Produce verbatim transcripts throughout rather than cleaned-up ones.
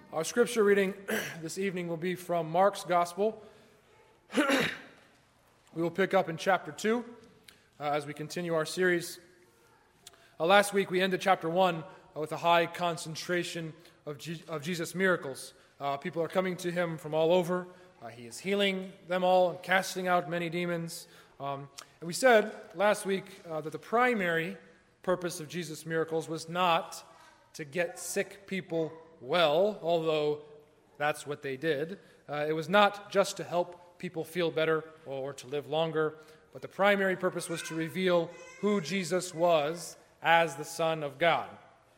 Our scripture reading this evening will be from Mark's Gospel. We will pick up in chapter two uh, as we continue our series. Uh, last week we ended chapter one uh, with a high concentration of, G- of Jesus' miracles. Uh, people are coming to him from all over. Uh, he is healing them all and casting out many demons. Um, and we said last week uh, that the primary purpose of Jesus' miracles was not to get sick people well, although that's what they did. Uh, it was not just to help people feel better or to live longer, but the primary purpose was to reveal who Jesus was as the Son of God.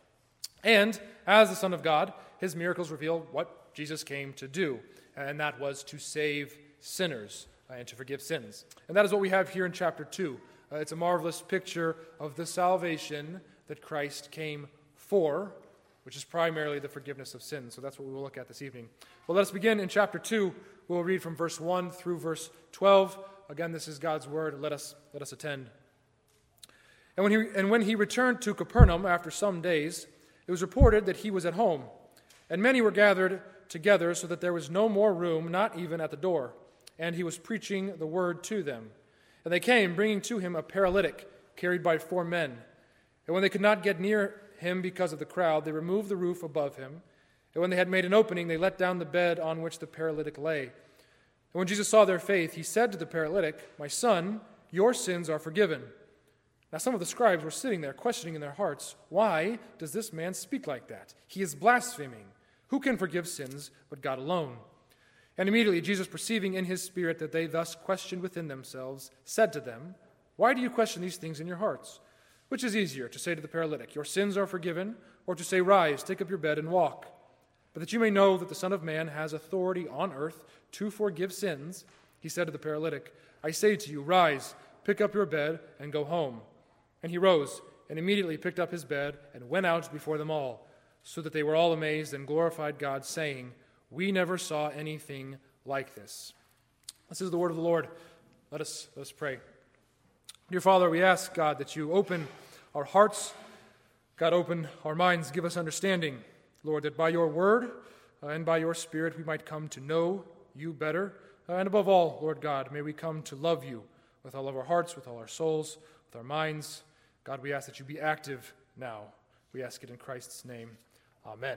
And as the Son of God, his miracles reveal what Jesus came to do, and that was to save sinners uh, and to forgive sins. And that is what we have here in chapter two. Uh, it's a marvelous picture of the salvation that Christ came for, which is primarily the forgiveness of sins. So that's what we will look at this evening. Well, let us begin in chapter two. We'll read from verse one through verse twelve. Again, this is God's word. Let us let us attend. And when he and when he returned to Capernaum after some days, it was reported that he was at home, and many were gathered together, so that there was no more room, not even at the door. And he was preaching the word to them. And they came, bringing to him a paralytic carried by four men. And when they could not get near him because of the crowd, they removed the roof above him. And when they had made an opening, they let down the bed on which the paralytic lay. And when Jesus saw their faith, he said to the paralytic, "My son, your sins are forgiven." Now some of the scribes were sitting there, questioning in their hearts, "Why does this man speak like that? He is blaspheming. Who can forgive sins but God alone?" And immediately Jesus, perceiving in his spirit that they thus questioned within themselves, said to them, "Why do you question these things in your hearts? Which is easier, to say to the paralytic, 'Your sins are forgiven,' or to say, 'Rise, take up your bed and walk'? But that you may know that the Son of Man has authority on earth to forgive sins," he said to the paralytic, "I say to you, rise, pick up your bed, and go home." And he rose, and immediately picked up his bed, and went out before them all, so that they were all amazed and glorified God, saying, "We never saw anything like this." This is the word of the Lord. Let us, let us pray. Dear Father, we ask, God, that you open our hearts, God, open our minds, give us understanding, Lord, that by your word uh, and by your Spirit we might come to know you better. Uh, and above all, Lord God, may we come to love you with all of our hearts, with all our souls, with our minds. God, we ask that you be active now. We ask it in Christ's name. Amen.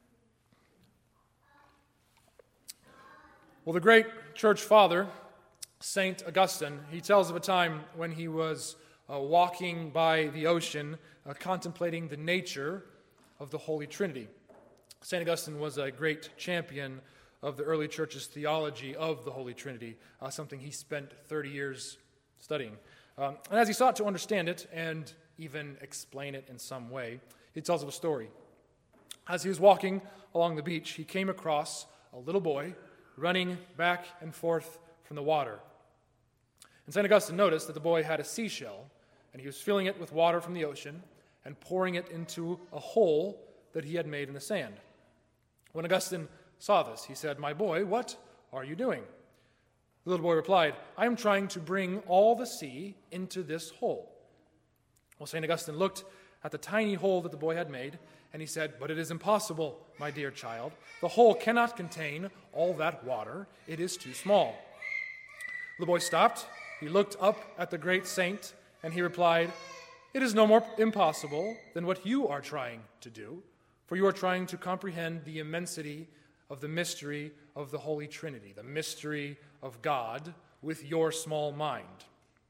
Well, the great church father, Saint Augustine, he tells of a time when he was uh, walking by the ocean, uh, contemplating the nature of the Holy Trinity. Saint Augustine was a great champion of the early church's theology of the Holy Trinity, uh, something he spent thirty years studying. Um, and as he sought to understand it and even explain it in some way, he tells of a story. As he was walking along the beach, he came across a little boy running back and forth from the water. And Saint Augustine noticed that the boy had a seashell, and he was filling it with water from the ocean and pouring it into a hole that he had made in the sand. When Augustine saw this, he said, "My boy, what are you doing?" The little boy replied, "I am trying to bring all the sea into this hole." Well, Saint Augustine looked at the tiny hole that the boy had made, and he said, "But it is impossible, my dear child. The hole cannot contain all that water. It is too small." The boy stopped. He looked up at the great saint, and he replied, "It is no more impossible than what you are trying to do, for you are trying to comprehend the immensity of the mystery of the Holy Trinity, the mystery of God, with your small mind."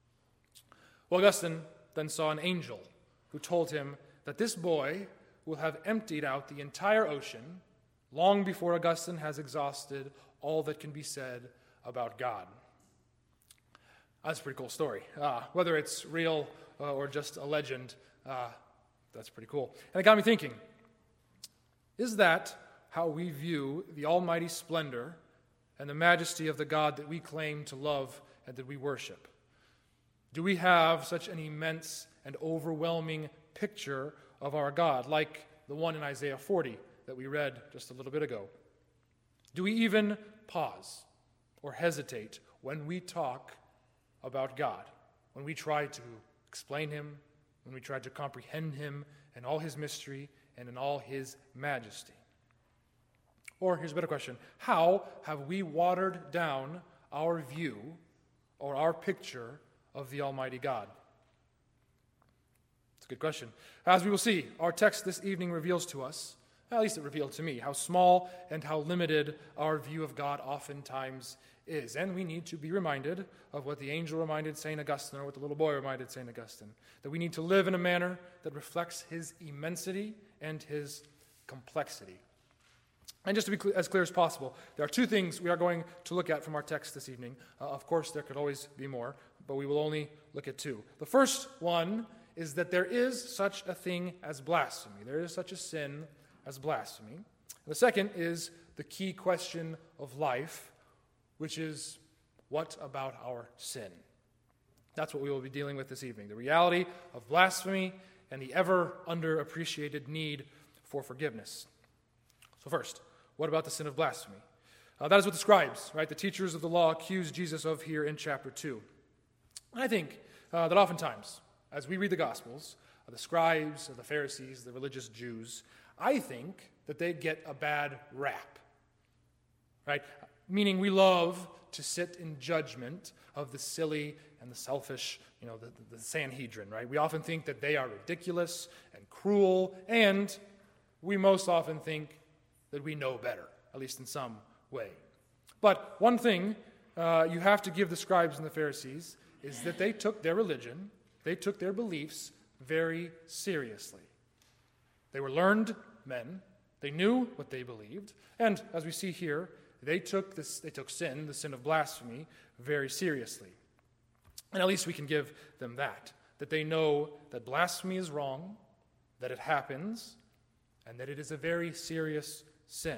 Well, Augustine then saw an angel who told him that this boy will have emptied out the entire ocean long before Augustine has exhausted all that can be said about God. That's a pretty cool story. Uh, whether it's real uh, or just a legend, uh, that's pretty cool. And it got me thinking, is that how we view the almighty splendor and the majesty of the God that we claim to love and that we worship? Do we have such an immense and overwhelming picture of our God, like the one in Isaiah forty that we read just a little bit ago? Do we even pause or hesitate when we talk about God, when we try to explain him, when we try to comprehend him and all his mystery and in all his majesty? Or here's a better question. How have we watered down our view or our picture of the Almighty God? It's a good question. As we will see, our text this evening reveals to us, at least it revealed to me, how small and how limited our view of God oftentimes is. And we need to be reminded of what the angel reminded Saint Augustine, or what the little boy reminded Saint Augustine, that we need to live in a manner that reflects his immensity and his complexity. And just to be cl- as clear as possible, there are two things we are going to look at from our text this evening. Uh, of course, there could always be more, but we will only look at two. The first one is that there is such a thing as blasphemy. There is such a sin as blasphemy. And the second is the key question of life, which is, what about our sin? That's what we will be dealing with this evening, the reality of blasphemy and the ever underappreciated need for forgiveness. So first, what about the sin of blasphemy? Uh, that is what the scribes, right, the teachers of the law, accuse Jesus of here in chapter two. And I think uh, that oftentimes, as we read the Gospels, uh, the scribes, uh, the Pharisees, the religious Jews, I think that they get a bad rap, right? Meaning we love to sit in judgment of the silly and the selfish, you know, the, the Sanhedrin, right? We often think that they are ridiculous and cruel, and we most often think that we know better, at least in some way. But one thing uh, you have to give the scribes and the Pharisees is that they took their religion, they took their beliefs very seriously. They were learned men. They knew what they believed. And as we see here, they took this, they took sin, the sin of blasphemy, very seriously. And at least we can give them that, that they know that blasphemy is wrong, that it happens, and that it is a very serious sin.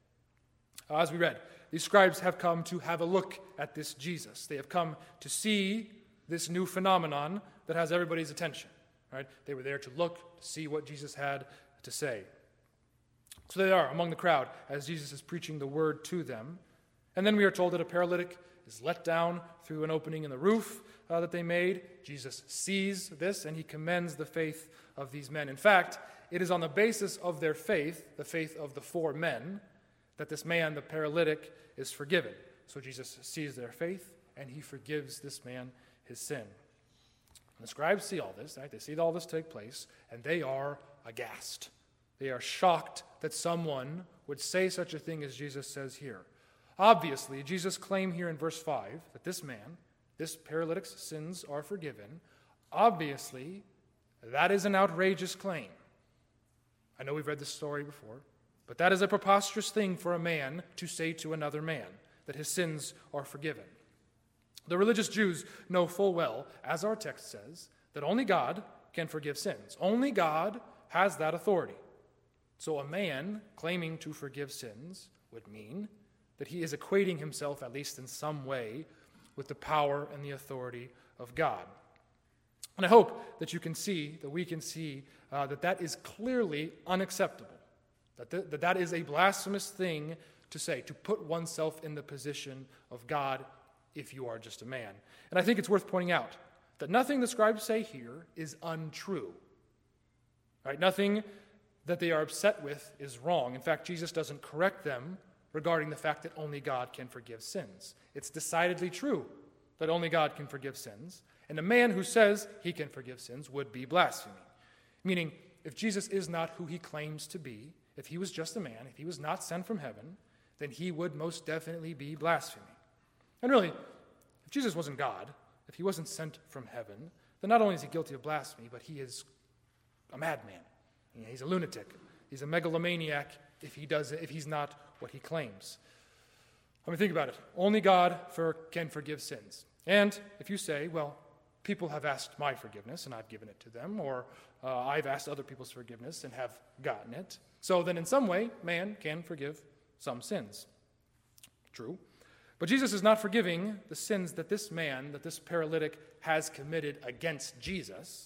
Uh, as we read, these scribes have come to have a look at this Jesus. They have come to see this new phenomenon that has everybody's attention. Right? They were there to look, to see what Jesus had to say. So they are among the crowd as Jesus is preaching the word to them. And then we are told that a paralytic is let down through an opening in the roof uh, that they made. Jesus sees this and he commends the faith of these men. In fact, it is on the basis of their faith, the faith of the four men, that this man, the paralytic, is forgiven. So Jesus sees their faith and he forgives this man his sin. And the scribes see all this, right? They see all this take place, and they are aghast. They are shocked that someone would say such a thing as Jesus says here. Obviously, Jesus' claim here in verse five that this man, this paralytic's sins are forgiven, obviously, that is an outrageous claim. I know we've read this story before, but that is a preposterous thing for a man to say to another man, that his sins are forgiven. The religious Jews know full well, as our text says, that only God can forgive sins. Only God has that authority. So a man claiming to forgive sins would mean that he is equating himself, at least in some way, with the power and the authority of God. And I hope that you can see, that we can see, uh, that that is clearly unacceptable, that, th- that that is a blasphemous thing to say, to put oneself in the position of God if you are just a man. And I think it's worth pointing out that nothing the scribes say here is untrue. Right? Nothing that they are upset with is wrong. In fact, Jesus doesn't correct them regarding the fact that only God can forgive sins. It's decidedly true that only God can forgive sins, and a man who says he can forgive sins would be blaspheming. Meaning, if Jesus is not who he claims to be, if he was just a man, if he was not sent from heaven, then he would most definitely be blaspheming. And really, if Jesus wasn't God, if he wasn't sent from heaven, then not only is he guilty of blasphemy, but he is a madman. He's a lunatic. He's a megalomaniac if he does if he's not what he claims. I mean, think about it. Only God for, can forgive sins. And if you say, well, people have asked my forgiveness and I've given it to them, or uh, I've asked other people's forgiveness and have gotten it, so then in some way, man can forgive some sins. True. But Jesus is not forgiving the sins that this man, that this paralytic has committed against Jesus.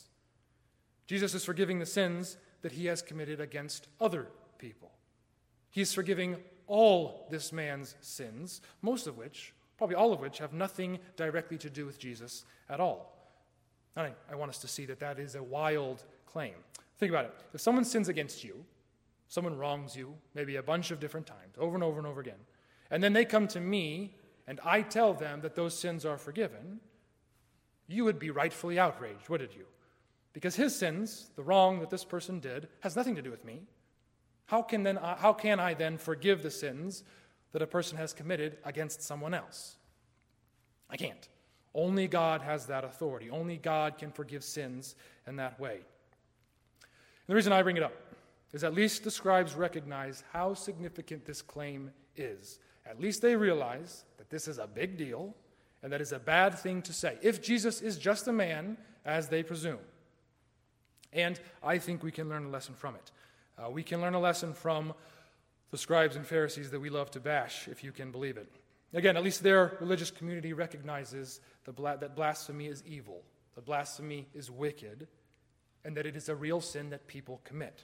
Jesus is forgiving the sins that he has committed against other people. He is forgiving all this man's sins, most of which, probably all of which, have nothing directly to do with Jesus at all. I, I want us to see that that is a wild claim. Think about it. If someone sins against you, Someone wrongs you, maybe a bunch of different times, over and over and over again. And then they come to me, and I tell them that those sins are forgiven. You would be rightfully outraged, wouldn't you? Because his sins, the wrong that this person did, has nothing to do with me. How can then I, how can I then forgive the sins that a person has committed against someone else? I can't. Only God has that authority. Only God can forgive sins in that way. And the reason I bring it up is at least the scribes recognize how significant this claim is. At least they realize that this is a big deal and that is a bad thing to say, if Jesus is just a man, as they presume. And I think we can learn a lesson from it. Uh, we can learn a lesson from the scribes and Pharisees that we love to bash, if you can believe it. Again, at least their religious community recognizes the bla- that blasphemy is evil, that blasphemy is wicked, and that it is a real sin that people commit.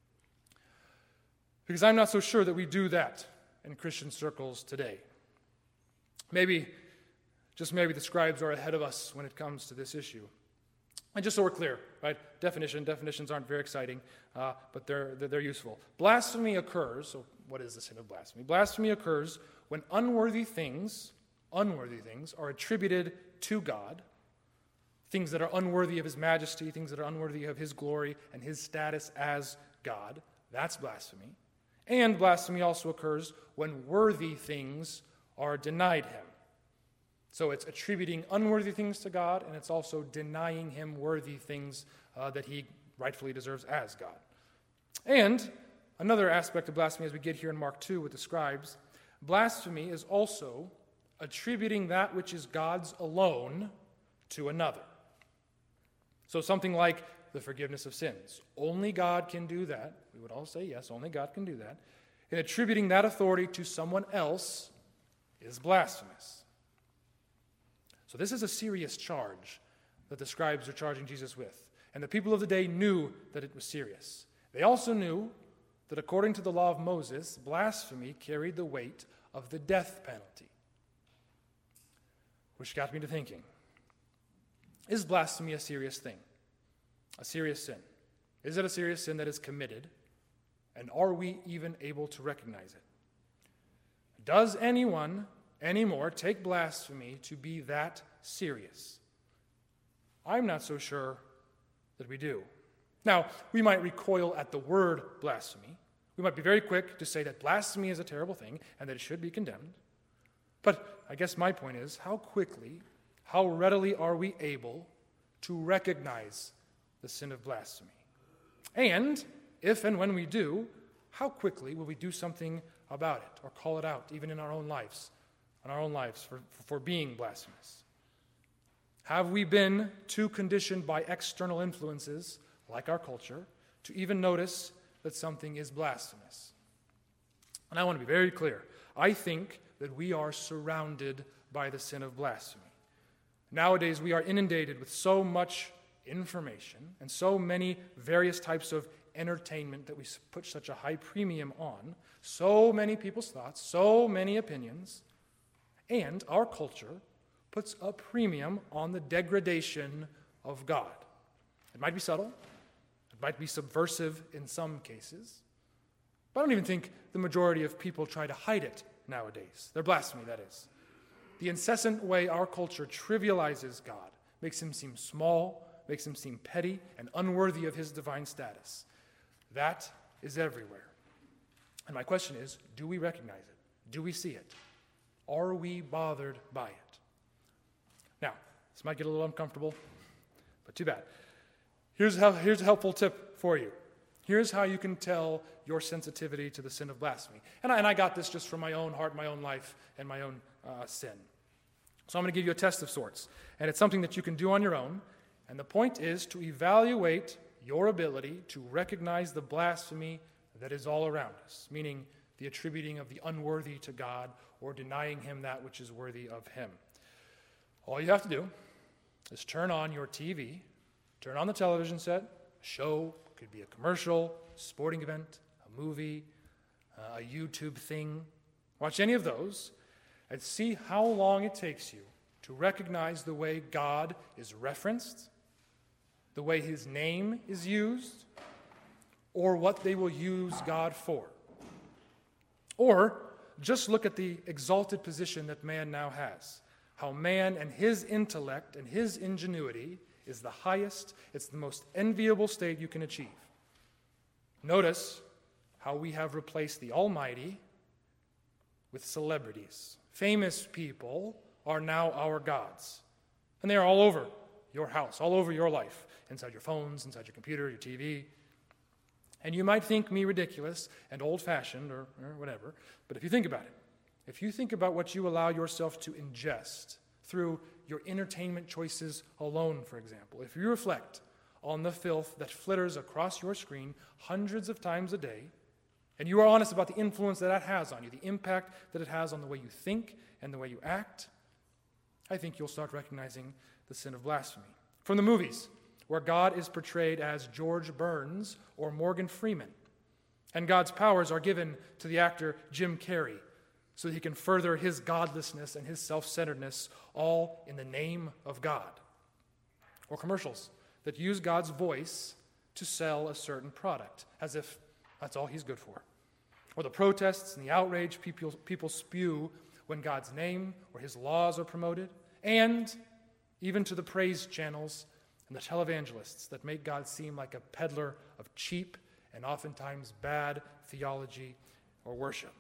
Because I'm not so sure that we do that in Christian circles today. Maybe, just maybe the scribes are ahead of us when it comes to this issue. And just so we're clear, right? Definition, definitions aren't very exciting, uh, but they're, they're useful. Blasphemy occurs, so what is the sin of blasphemy? Blasphemy occurs when unworthy things, unworthy things, are attributed to God, things that are unworthy of his majesty, things that are unworthy of his glory and his status as God. That's blasphemy. And blasphemy also occurs when worthy things are denied him. So it's attributing unworthy things to God, and it's also denying him worthy things uh, that he rightfully deserves as God. And another aspect of blasphemy as we get here in Mark two with the scribes, blasphemy is also attributing that which is God's alone to another. So something like the forgiveness of sins. Only God can do that. We would all say yes, only God can do that. And attributing that authority to someone else is blasphemous. So this is a serious charge that the scribes are charging Jesus with. And the people of the day knew that it was serious. They also knew that according to the law of Moses, blasphemy carried the weight of the death penalty. Which got me to thinking, is blasphemy a serious thing? A serious sin? Is it a serious sin that is committed? And are we even able to recognize it? Does anyone anymore take blasphemy to be that serious? I'm not so sure that we do. Now, we might recoil at the word blasphemy. We might be very quick to say that blasphemy is a terrible thing and that it should be condemned. But I guess my point is, how quickly, how readily are we able to recognize the sin of blasphemy? And if and when we do, how quickly will we do something about it or call it out, even in our own lives, in our own lives for, for being blasphemous? Have we been too conditioned by external influences, like our culture, to even notice that something is blasphemous? And I want to be very clear. I think that we are surrounded by the sin of blasphemy. Nowadays, we are inundated with so much information and so many various types of entertainment that we put such a high premium on, so many people's thoughts, so many opinions, and our culture puts a premium on the degradation of God. It might be subtle, it might be subversive in some cases, but I don't even think the majority of people try to hide it nowadays. Their blasphemy, that is. The incessant way our culture trivializes God makes him seem small, makes him seem petty and unworthy of his divine status. That is everywhere. And my question is, do we recognize it? Do we see it? Are we bothered by it? Now, this might get a little uncomfortable, but too bad. Here's, how, here's a helpful tip for you. Here's how you can tell your sensitivity to the sin of blasphemy. And I, and I got this just from my own heart, my own life, and my own uh, sin. So I'm going to give you a test of sorts. And it's something that you can do on your own. And the point is to evaluate your ability to recognize the blasphemy that is all around us, meaning the attributing of the unworthy to God or denying him that which is worthy of him. All you have to do is turn on your T V, turn on the television set, a show, could be a commercial, sporting event, a movie, uh, a YouTube thing. Watch any of those and see how long it takes you to recognize the way God is referenced, the way his name is used, or what they will use God for. Or just look at the exalted position that man now has. How man and his intellect and his ingenuity is the highest, it's the most enviable state you can achieve. Notice how we have replaced the Almighty with celebrities. Famous people are now our gods. And they are all over your house, all over your life, inside your phones, inside your computer, your T V. And you might think me ridiculous and old-fashioned or, or whatever, but if you think about it, if you think about what you allow yourself to ingest through your entertainment choices alone, for example, if you reflect on the filth that flitters across your screen hundreds of times a day, and you are honest about the influence that that has on you, the impact that it has on the way you think and the way you act, I think you'll start recognizing the sin of blasphemy. From the movies, where God is portrayed as George Burns or Morgan Freeman, and God's powers are given to the actor Jim Carrey so that he can further his godlessness and his self-centeredness, all in the name of God. Or commercials that use God's voice to sell a certain product, as if that's all he's good for. Or the protests and the outrage people, people spew when God's name or his laws are promoted, and even to the praise channels and the televangelists that make God seem like a peddler of cheap and oftentimes bad theology or worship.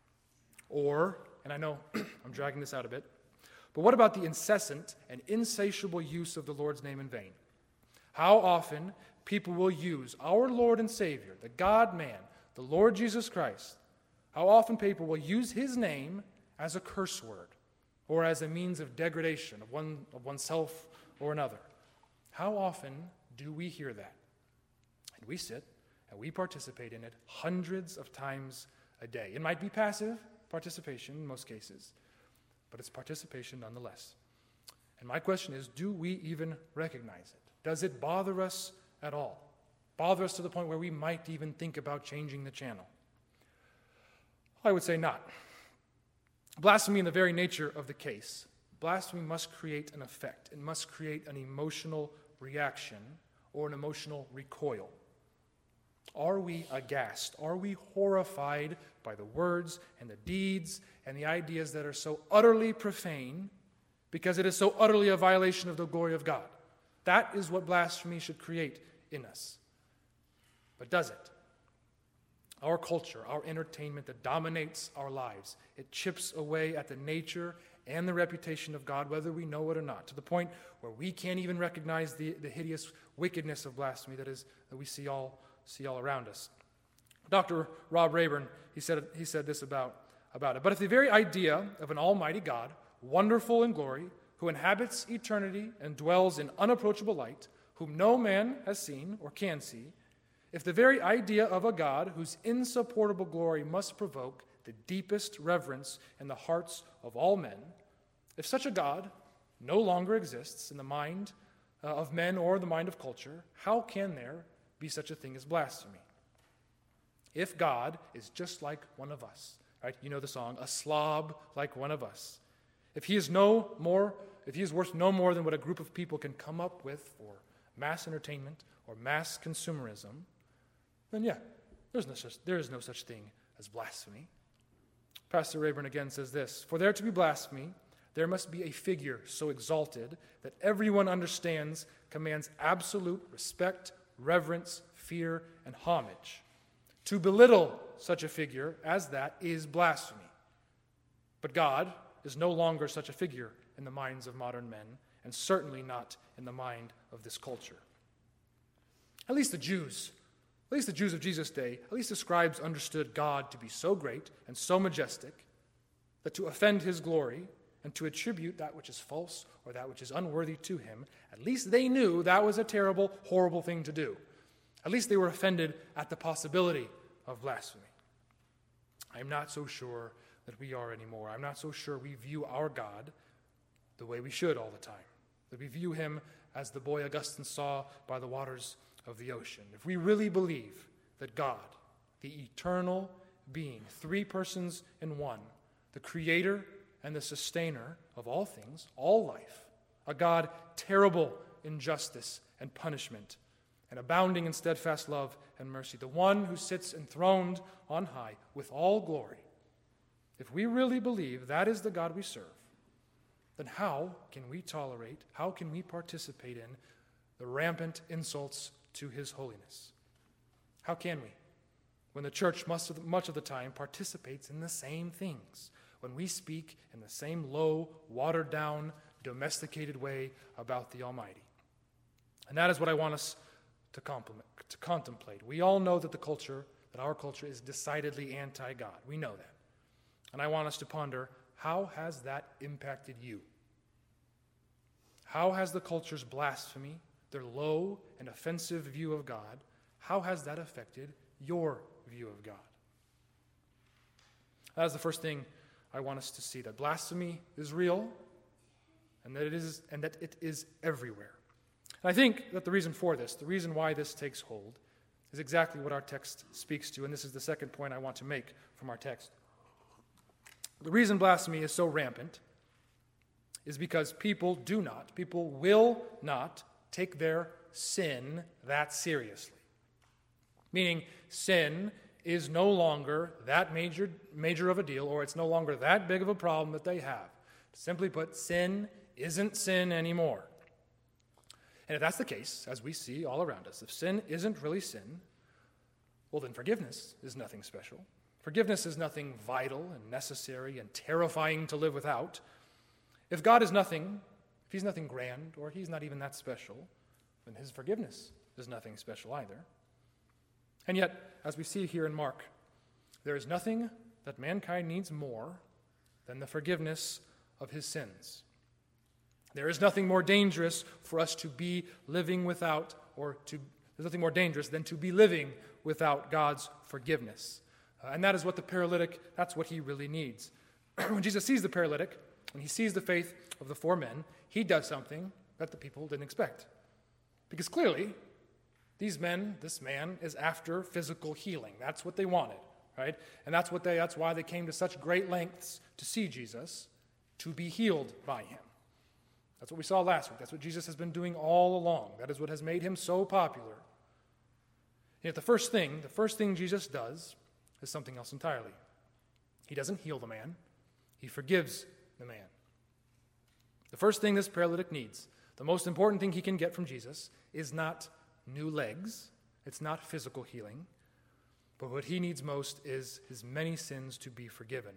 Or, and I know I'm dragging this out a bit, but what about the incessant and insatiable use of the Lord's name in vain? How often people will use our Lord and Savior, the God-man, the Lord Jesus Christ, how often people will use his name as a curse word or as a means of degradation of one of oneself or another. How often do we hear that? And we sit and we participate in it hundreds of times a day. It might be passive participation in most cases, but it's participation nonetheless. And my question is, do we even recognize it? Does it bother us at all? Bother us to the point where we might even think about changing the channel? I would say not. Blasphemy, in the very nature of the case, blasphemy must create an effect. It must create an emotional reaction or an emotional recoil. Are we aghast? Are we horrified by the words and the deeds and the ideas that are so utterly profane because it is so utterly a violation of the glory of God? That is what blasphemy should create in us. But does it? Our culture, our entertainment that dominates our lives, it chips away at the nature and the reputation of God, whether we know it or not, to the point where we can't even recognize the, the hideous wickedness of blasphemy that is that we see all see all around us. Doctor Rob Rayburn, he said he said this about, about it. But if the very idea of an almighty God, wonderful in glory, who inhabits eternity and dwells in unapproachable light, whom no man has seen or can see, if the very idea of a God whose insupportable glory must provoke the deepest reverence in the hearts of all men, if such a God no longer exists in the mind uh, of men or the mind of culture, how can there be such a thing as blasphemy? If God is just like one of us, right? You know the song, a slob like one of us. If he is no more, if he is worth no more than what a group of people can come up with for mass entertainment or mass consumerism, then yeah, there's no such, there is no such thing as blasphemy. Pastor Rayburn again says this: for there to be blasphemy, there must be a figure so exalted that everyone understands, commands absolute respect, reverence, fear, and homage. To belittle such a figure as that is blasphemy. But God is no longer such a figure in the minds of modern men, and certainly not in the mind of this culture. At least the Jews, at least the Jews of Jesus' day, at least the scribes understood God to be so great and so majestic that to offend his glory and to attribute that which is false or that which is unworthy to him, at least they knew that was a terrible, horrible thing to do. At least they were offended at the possibility of blasphemy. I am not so sure that we are anymore. I'm not so sure we view our God the way we should all the time, that we view him as the boy Augustine saw by the waters of the ocean. If we really believe that God, the eternal being, three persons in one, the creator and the sustainer of all things, all life, a God terrible in justice and punishment, and abounding in steadfast love and mercy, the one who sits enthroned on high with all glory. If we really believe that is the God we serve, then how can we tolerate, how can we participate in the rampant insults to his holiness? How can we, when the church much of the, much of the time participates in the same things, when we speak in the same low, watered-down, domesticated way about the Almighty? And that is what I want us to, compliment, to contemplate. We all know that the culture, that our culture is decidedly anti-God. We know that. And I want us to ponder, how has that impacted you? How has the culture's blasphemy, their low and offensive view of God, how has that affected your view of God? That is the first thing I want us to see, that blasphemy is real and that it is and that it is everywhere. And I think that the reason for this, the reason why this takes hold, is exactly what our text speaks to, and this is the second point I want to make from our text. The reason blasphemy is so rampant is because people do not, people will not take their sin that seriously. Meaning, sin is no longer that major, major of a deal, or it's no longer that big of a problem that they have. Simply put, sin isn't sin anymore. And if that's the case, as we see all around us, if sin isn't really sin, well, then forgiveness is nothing special. Forgiveness is nothing vital and necessary and terrifying to live without. If God is nothing, if he's nothing grand, or he's not even that special, then his forgiveness is nothing special either. And yet, as we see here in Mark, there is nothing that mankind needs more than the forgiveness of his sins. There is nothing more dangerous for us to be living without, or to, there's nothing more dangerous than to be living without God's forgiveness. Uh, and that is what the paralytic, that's what he really needs. When Jesus sees the paralytic, when he sees the faith of the four men, he does something that the people didn't expect. Because clearly, these men, this man, is after physical healing. That's what they wanted, right? And that's what they, that's why they came to such great lengths to see Jesus, to be healed by him. That's what we saw last week. That's what Jesus has been doing all along. That is what has made him so popular. And yet the first thing, the first thing Jesus does is something else entirely. He doesn't heal the man. He forgives the man. The first thing this paralytic needs, the most important thing he can get from Jesus, is not new legs. It's not physical healing. But what he needs most is his many sins to be forgiven.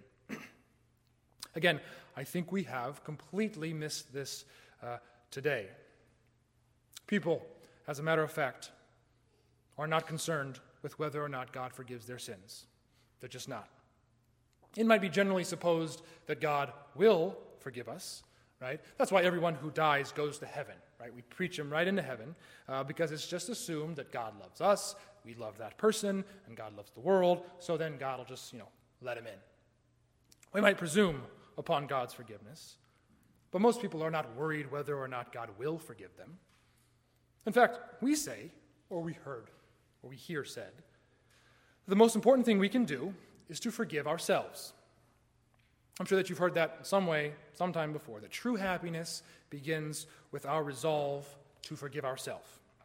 Again, I think we have completely missed this uh, today. People, as a matter of fact, are not concerned with whether or not God forgives their sins. They're just not. It might be generally supposed that God will forgive us, right? That's why everyone who dies goes to heaven, right? We preach him right into heaven uh, because it's just assumed that God loves us, we love that person, and God loves the world, so then God will just, you know, let him in. We might presume upon God's forgiveness, but most people are not worried whether or not God will forgive them. In fact, we say, or we heard, or we hear said, the most important thing we can do is to forgive ourselves. I'm sure that you've heard that in some way, sometime before, that true happiness begins with our resolve to forgive ourselves.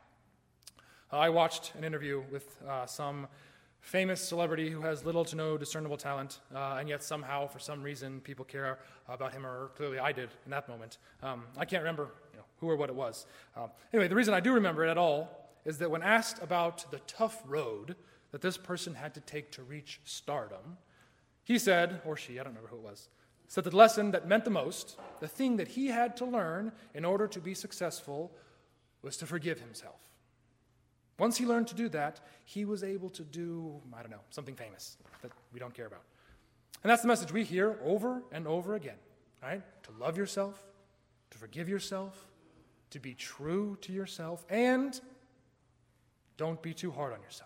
Uh, I watched an interview with uh, some famous celebrity who has little to no discernible talent, uh, and yet somehow, for some reason, people care about him, or clearly I did in that moment. Um, I can't remember you know, who or what it was. Uh, anyway, the reason I do remember it at all is that when asked about the tough road that this person had to take to reach stardom, he said, or she, I don't remember who it was, said the lesson that meant the most, the thing that he had to learn in order to be successful, was to forgive himself. Once he learned to do that, he was able to do, I don't know, something famous that we don't care about. And that's the message we hear over and over again, right? To love yourself, to forgive yourself, to be true to yourself, and don't be too hard on yourself.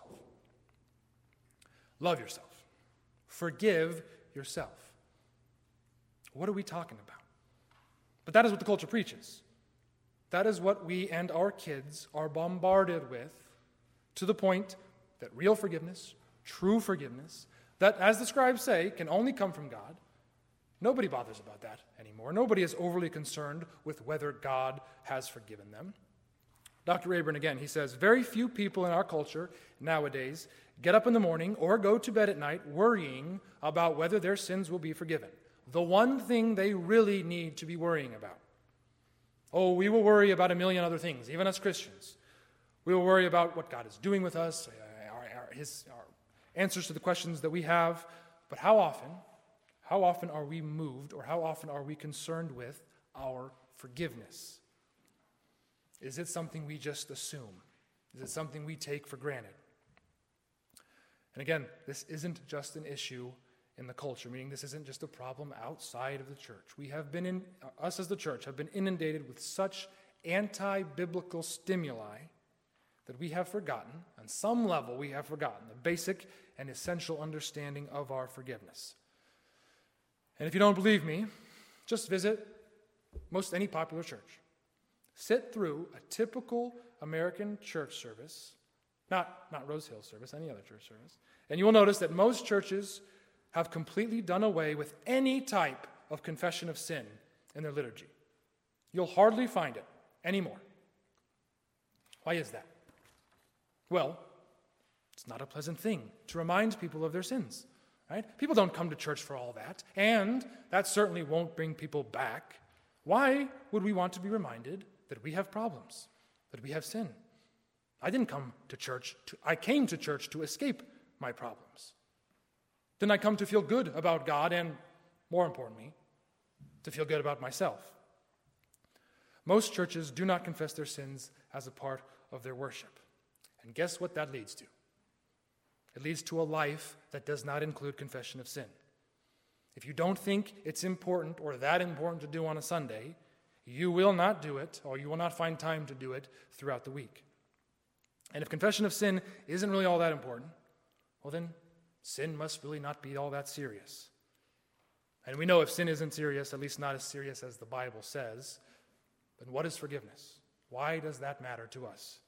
Love yourself. Forgive yourself. What are we talking about? But that is what the culture preaches. That is what we and our kids are bombarded with, to the point that real forgiveness, true forgiveness, that, as the scribes say, can only come from God. Nobody bothers about that anymore. Nobody is overly concerned with whether God has forgiven them. Doctor Rayburn again, he says, very few people in our culture nowadays get up in the morning or go to bed at night worrying about whether their sins will be forgiven. The one thing they really need to be worrying about. Oh, we will worry about a million other things, even as Christians. We will worry about what God is doing with us, our, our, his, our answers to the questions that we have. But how often, how often are we moved, or how often are we concerned with our forgiveness? Is it something we just assume? Is it something we take for granted? And again, this isn't just an issue in the culture, meaning this isn't just a problem outside of the church. We have been, in, us as the church, have been inundated with such anti-biblical stimuli that we have forgotten, on some level we have forgotten, the basic and essential understanding of our forgiveness. And if you don't believe me, just visit most any popular church. Sit through a typical American church service, not, not Rose Hill service, any other church service, and you will notice that most churches have completely done away with any type of confession of sin in their liturgy. You'll hardly find it anymore. Why is that? Well, it's not a pleasant thing to remind people of their sins, right? People don't come to church for all that, and that certainly won't bring people back. Why would we want to be reminded that we have problems, that we have sin? I didn't come to church, to, I came to church to escape my problems. Didn't I come to feel good about God and, more importantly, to feel good about myself? Most churches do not confess their sins as a part of their worship. And guess what that leads to? It leads to a life that does not include confession of sin. If you don't think it's important or that important to do on a Sunday, you will not do it, or you will not find time to do it throughout the week. And if confession of sin isn't really all that important, well then, sin must really not be all that serious. And we know if sin isn't serious, at least not as serious as the Bible says, then what is forgiveness? Why does that matter to us?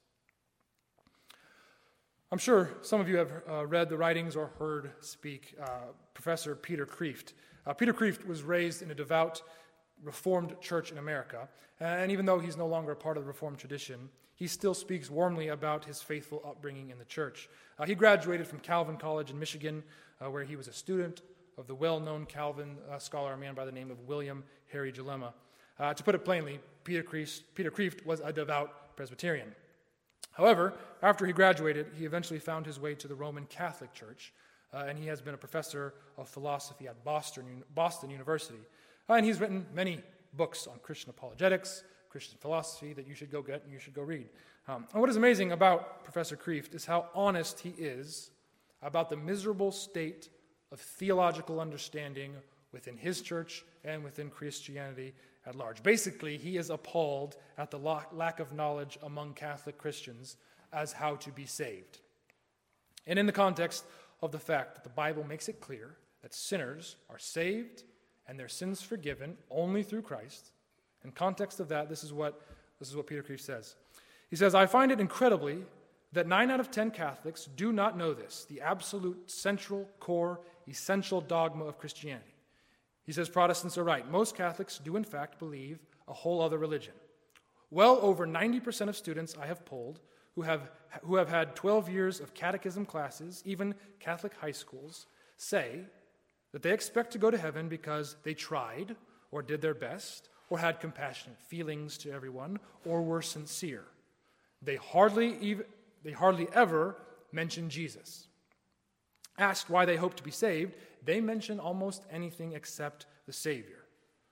I'm sure some of you have uh, read the writings or heard speak uh, Professor Peter Kreeft. Uh, Peter Kreeft was raised in a devout Reformed church in America, and even though he's no longer a part of the Reformed tradition, he still speaks warmly about his faithful upbringing in the church. Uh, he graduated from Calvin College in Michigan, uh, where he was a student of the well-known Calvin uh, scholar, a man by the name of William Harry Gelema. Uh, to put it plainly, Peter Kreeft, Peter Kreeft was a devout Presbyterian. However, after he graduated, he eventually found his way to the Roman Catholic Church, uh, and he has been a professor of philosophy at Boston, Boston University. Uh, and he's written many books on Christian apologetics, Christian philosophy that you should go get and you should go read. Um, and what is amazing about Professor Kreeft is how honest he is about the miserable state of theological understanding within his church and within Christianity at large. Basically, he is appalled at the lack of knowledge among Catholic Christians as how to be saved. And in the context of the fact that the Bible makes it clear that sinners are saved and their sins forgiven only through Christ, in context of that, this is what this is what Peter Kreeft says. He says, I find it incredibly that nine out of ten Catholics do not know this, the absolute central, core, essential dogma of Christianity. He says Protestants are right. Most Catholics do in fact believe a whole other religion. Well over ninety percent of students I have polled who have, who have had twelve years of catechism classes, even Catholic high schools, say that they expect to go to heaven because they tried or did their best or had compassionate feelings to everyone or were sincere. They hardly even, they hardly ever mention Jesus. Asked why they hope to be saved, they mention almost anything except the Savior.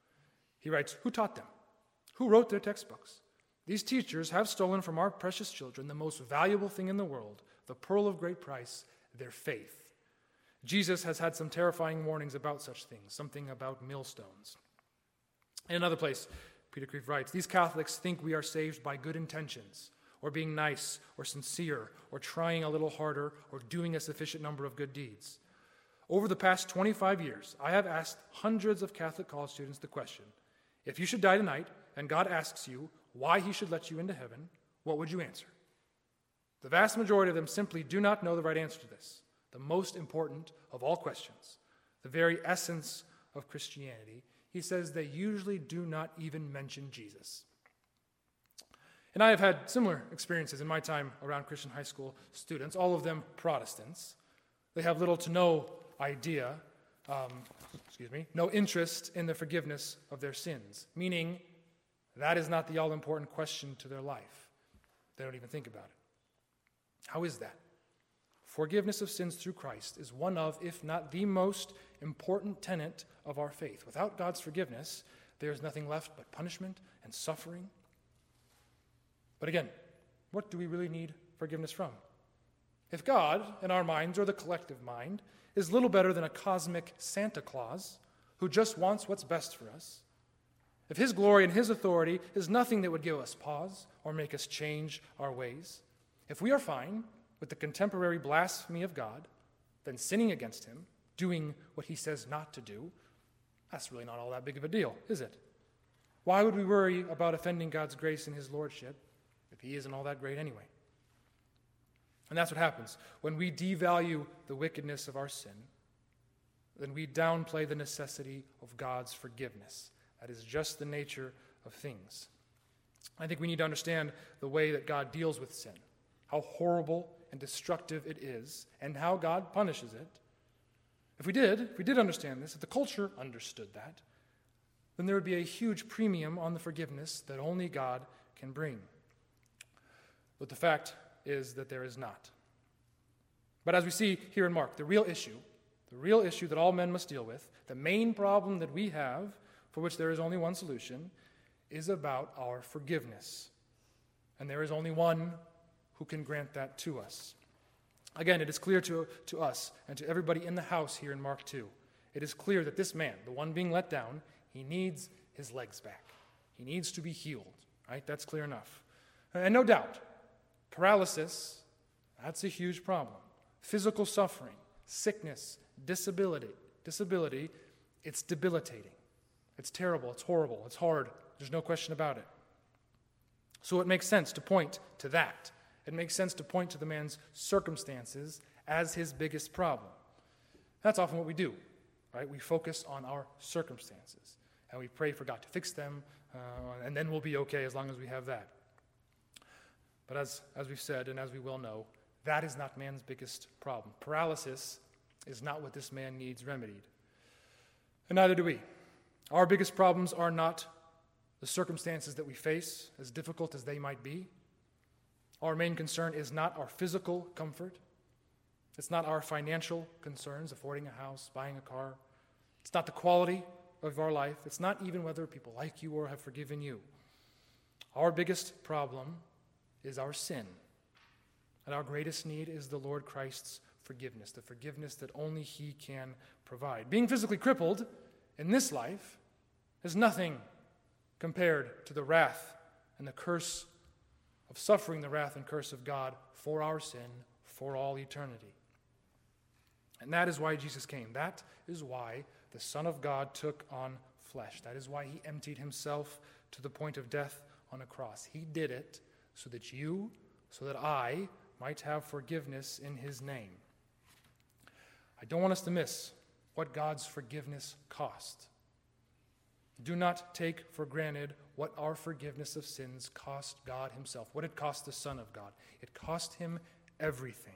He writes, who taught them? Who wrote their textbooks? These teachers have stolen from our precious children the most valuable thing in the world, the pearl of great price, their faith. Jesus has had some terrifying warnings about such things, something about millstones. In another place, Peter Kreeft writes, these Catholics think we are saved by good intentions, or being nice, or sincere, or trying a little harder, or doing a sufficient number of good deeds. Over the past twenty-five years, I have asked hundreds of Catholic college students the question, if you should die tonight, and God asks you why he should let you into heaven, what would you answer? The vast majority of them simply do not know the right answer to this, the most important of all questions, the very essence of Christianity. He says they usually do not even mention Jesus. And I have had similar experiences in my time around Christian high school students, all of them Protestants. They have little to no idea, um, excuse me, no interest in the forgiveness of their sins, meaning that is not the all-important question to their life. They don't even think about it. How is that? Forgiveness of sins through Christ is one of, if not the most important tenet of our faith. Without God's forgiveness, there is nothing left but punishment and suffering. But again, what do we really need forgiveness from? If God, in our minds or the collective mind, is little better than a cosmic Santa Claus who just wants what's best for us, if his glory and his authority is nothing that would give us pause or make us change our ways, if we are fine with the contemporary blasphemy of God, then sinning against him, doing what he says not to do, that's really not all that big of a deal, is it? Why would we worry about offending God's grace and his lordship if he isn't all that great anyway? And that's what happens. When we devalue the wickedness of our sin, then we downplay the necessity of God's forgiveness. That is just the nature of things. I think we need to understand the way that God deals with sin, how horrible and destructive it is, and how God punishes it. If we did, if we did understand this, if the culture understood that, then there would be a huge premium on the forgiveness that only God can bring. But the fact is that there is not. But as we see here in Mark, the real issue, the real issue that all men must deal with, the main problem that we have, for which there is only one solution, is about our forgiveness. And there is only one who can grant that to us. Again, it is clear to, to us and to everybody in the house here in Mark two. It is clear that this man, the one being let down, he needs his legs back. He needs to be healed. Right? That's clear enough. And no doubt, paralysis, that's a huge problem. Physical suffering, sickness, disability, disability, it's debilitating. It's terrible, it's horrible, it's hard. There's no question about it. So it makes sense to point to that. It makes sense to point to the man's circumstances as his biggest problem. That's often what we do, right? We focus on our circumstances, and we pray for God to fix them, uh, and then we'll be okay as long as we have that. But as, as we've said, and as we well know, that is not man's biggest problem. Paralysis is not what this man needs remedied. And neither do we. Our biggest problems are not the circumstances that we face, as difficult as they might be. Our main concern is not our physical comfort. It's not our financial concerns, affording a house, buying a car. It's not the quality of our life. It's not even whether people like you or have forgiven you. Our biggest problem is our sin. And our greatest need is the Lord Christ's forgiveness, the forgiveness that only he can provide. Being physically crippled in this life is nothing compared to the wrath and the curse of suffering the wrath and curse of God for our sin for all eternity. And that is why Jesus came. That is why the Son of God took on flesh. That is why he emptied himself to the point of death on a cross. He did it so that you, so that I might have forgiveness in his name. I don't want us to miss what God's forgiveness cost. Do not take for granted what our forgiveness of sins cost God himself, what it cost the Son of God. It cost him everything.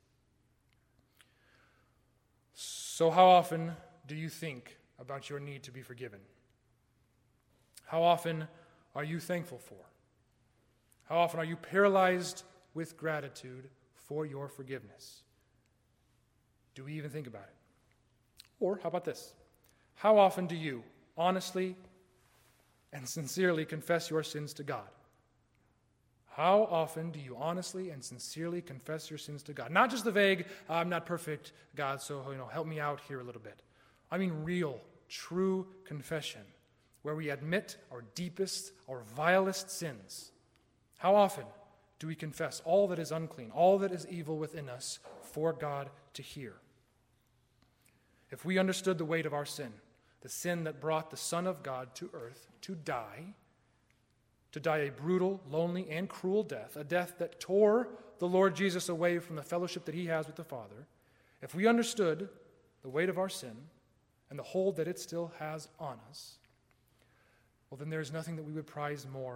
So how often do you think about your need to be forgiven? How often are you thankful for? How often are you paralyzed with gratitude for your forgiveness? Do we even think about it? Or how about this? How often do you honestly and sincerely confess your sins to God? How often do you honestly and sincerely confess your sins to God? Not just the vague, I'm not perfect, God, so you know, help me out here a little bit. I mean real, true confession, where we admit our deepest, our vilest sins. How often do we confess all that is unclean, all that is evil within us for God to hear? If we understood the weight of our sin, the sin that brought the Son of God to earth to die, to die a brutal, lonely, and cruel death, a death that tore the Lord Jesus away from the fellowship that he has with the Father, if we understood the weight of our sin and the hold that it still has on us, well, then there is nothing that we would prize more,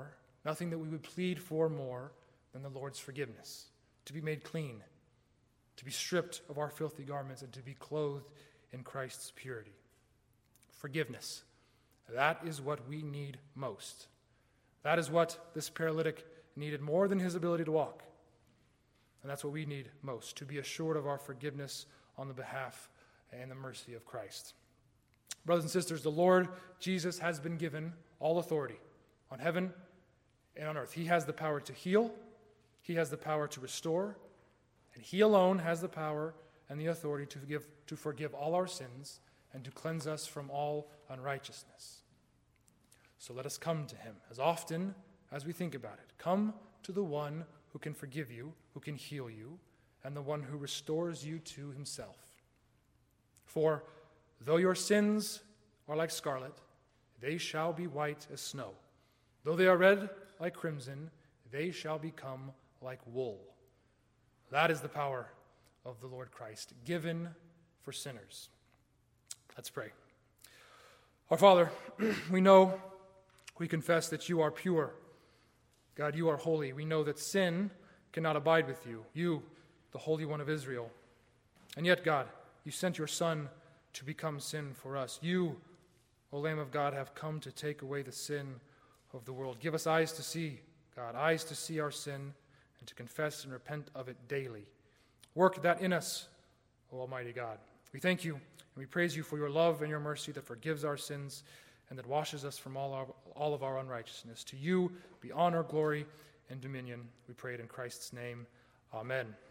nothing that we would plead for more than the Lord's forgiveness, to be made clean, to be stripped of our filthy garments, and to be clothed in Christ's purity. Forgiveness. That is what we need most. That is what this paralytic needed more than his ability to walk. And that's what we need most, to be assured of our forgiveness on the behalf and the mercy of Christ. Brothers and sisters, the Lord Jesus has been given all authority on heaven and on earth. He has the power to heal. He has the power to restore. And he alone has the power and the authority to forgive, to forgive all our sins and to cleanse us from all unrighteousness. So let us come to him as often as we think about it. Come to the one who can forgive you, who can heal you, and the one who restores you to himself. For though your sins are like scarlet, they shall be white as snow. Though they are red like crimson, they shall become like wool. That is the power of the Lord Christ, given for sinners. Let's pray. Our Father, we know, we confess that you are pure. God, you are holy. We know that sin cannot abide with you, you, the Holy One of Israel. And yet, God, you sent your Son to become sin for us. You, O Lamb of God, have come to take away the sin of the world. Give us eyes to see, God, eyes to see our sin and to confess and repent of it daily. Work that in us, O Almighty God. We thank you and we praise you for your love and your mercy that forgives our sins and that washes us from all, our, all of our unrighteousness. To you be honor, glory, and dominion. We pray it in Christ's name. Amen.